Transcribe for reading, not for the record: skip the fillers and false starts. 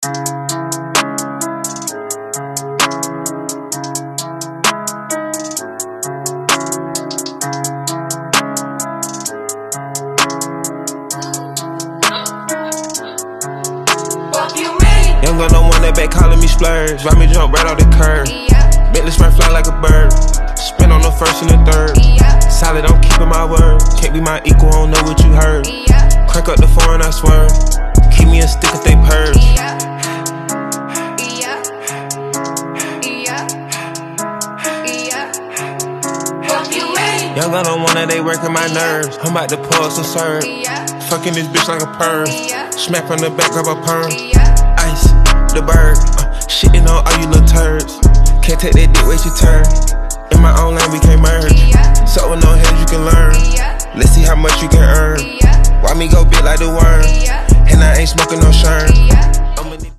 Young gun no one that back calling me splurge. Ride me jump right off the curb. Bentley spray fly like a bird. Spin on the first and the third. Solid, I'm keeping my word. Can't be my equal, I don't know what you heard. Crank up the foreign, I swear. Keep me a stick if they purge. Young gun on one that they working my nerves. I'm about to pull some serve. Fucking this bitch like a perm. Smack on the back of a perm. Ice, the bird. Shitting on all you little turds. Can't take that dick, wait your turn. In my own lane we can't merge. So with no heads you can learn. Let's see how much you can earn. Why me go big like the worm? And I ain't smoking no sherm.